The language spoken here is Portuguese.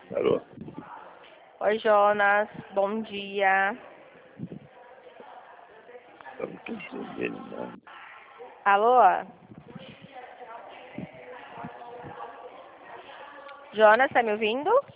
Alô? Oi, Jonas. Bom dia. Eu não tô entendendo nada. Alô? Jonas, tá me ouvindo?